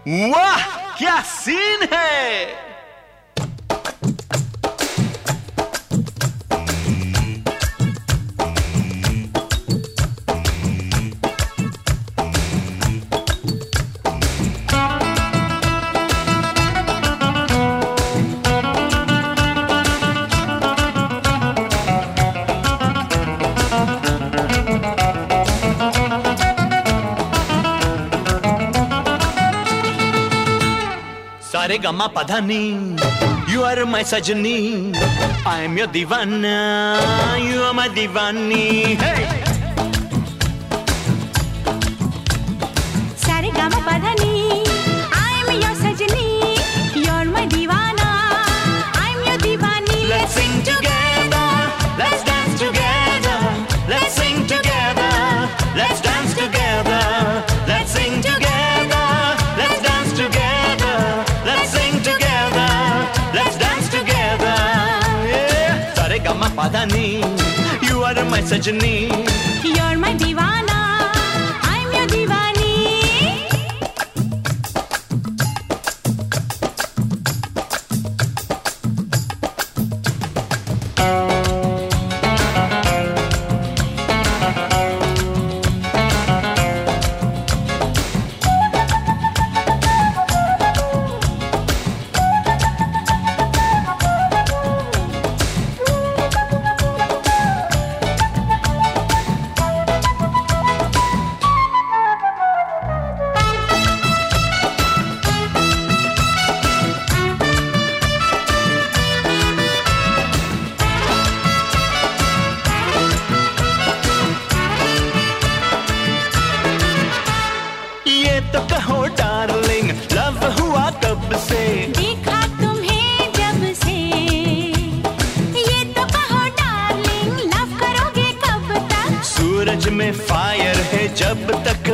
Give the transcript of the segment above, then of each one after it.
वाह क्या सीन है। सारे गमा पधानी, you are my सजनी, I am your दीवाना, you are my Deewani. hey! सारे गमा पधानी, I am your सजनी, you are my दीवाना, I am your Deewani. Let's sing together, let's dance together, let's sing together, let's dance together, let's sing together, let's dance together, let's sing together, let's dance together। yeah! सारे गमा पधानी, you are my सजनी, you are my दीवाना, I am your दीवानी। तो कहो darling, love हुआ कब से, देखा तुम्हें जब से। ये तो कहो डार्लिंग, लव करोगे कब तक। सूरज में फायर है जब तक।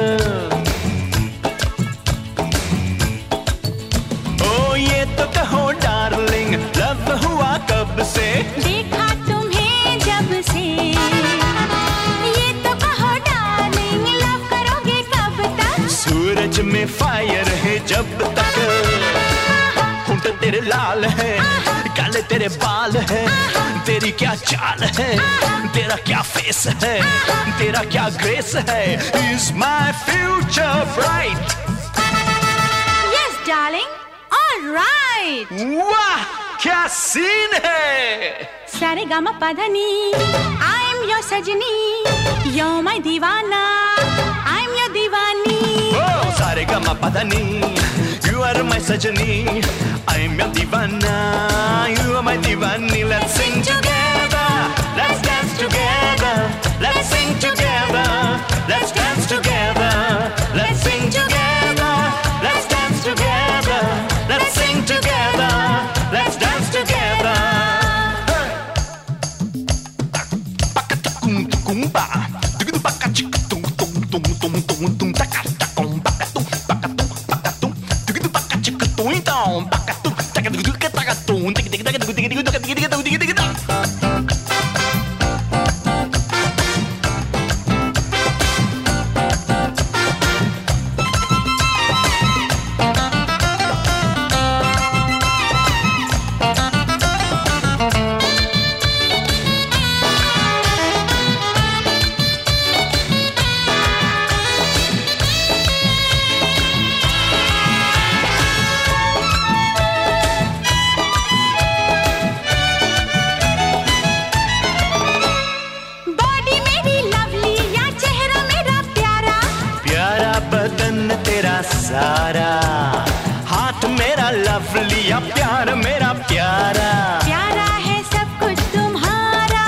ओ ये तो कहो डार्लिंग, लव हुआ कब से, देखा तुम्हें जब से। ये तो कहो डार्लिंग, लव करोगे कब तक। सूरज में फायर है जब तक। होंठ तेरे लाल है, काले तेरे बाल है, तेरी क्या चाल है, तेरा क्या फेस है, तेरा क्या ग्रेस है। Is my future bright? Yes darling, all right। वाह क्या सीन है। सारे गामा पधानी, I am your सजनी, you're my दीवाना, I am your Deewani. Oh, सारे गमा पधानी, you are my सजनी, I am your दीवाना, you are my Deewani. Let's sing together, let's dance together, let's sing together, let's dance together, let's sing together, let's dance together, let's sing together, let's dance together। सारा हाथ मेरा lovely, या प्यार मेरा प्यारा। प्यारा है सब कुछ तुम्हारा।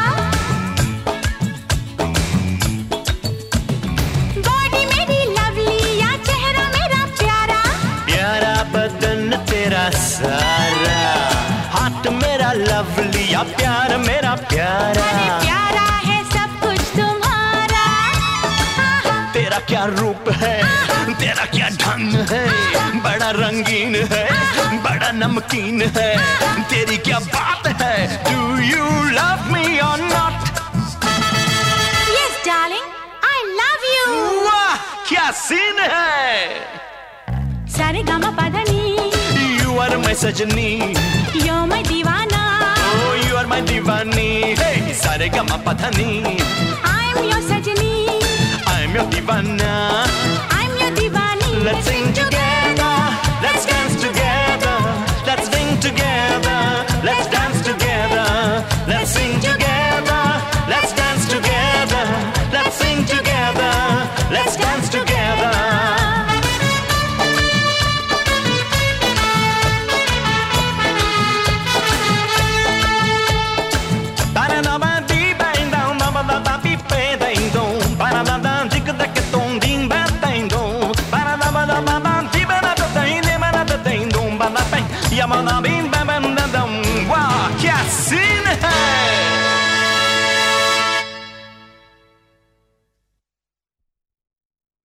बॉडी मेरी लवली, या चेहरा मेरा प्यारा। प्यारा बदन तेरा सारा, हाथ मेरा लवली, या प्यार मेरा प्यारा। प्यारा है सब कुछ तुम्हारा। तेरा क्या रूप है, तेरा क्या ढंग है, बड़ा रंगीन है, बड़ा नमकीन है, तेरी क्या बात है। Do you love me or not? Yes darling, I love you। वाह क्या सीन है। सारे गामा पाधनी. You are my sajni. You're my divana. Oh, you are my divani. Hey, saregama padhani. I'm your sajni. I'm your divana. I'm your divani. Let's sing together.